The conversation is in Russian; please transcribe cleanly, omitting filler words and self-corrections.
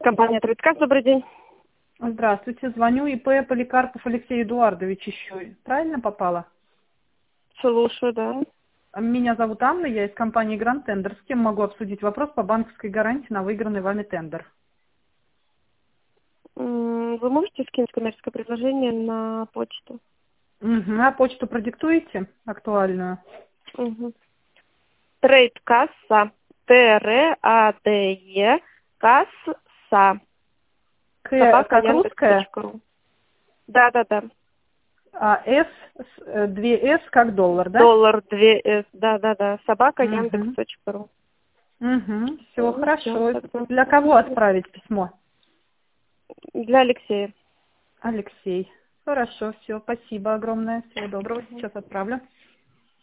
Компания «Трейдкасс», добрый день. Здравствуйте, звоню ИП Поликарпов Алексей Эдуардович еще. Правильно попала? Слушаю, да. Меня зовут Анна, я из компании Гранд Тендер. С кем могу обсудить вопрос по банковской гарантии на выигранный вами тендер? Вы можете скинуть коммерческое предложение на почту? Угу. А почту продиктуете актуальную? Угу. Трейдкасса. ТРАДЕ. Касса. К как русская, Яндекс.ру. Да. а С, две С как доллар, да? Доллар 2С. Да. Собака Угу. Яндекс.ру. Угу. Все Ну, хорошо. всё, тогда. Для кого отправить письмо? Для Алексея. Алексей. Хорошо, все, спасибо огромное. Всего доброго, сейчас отправлю.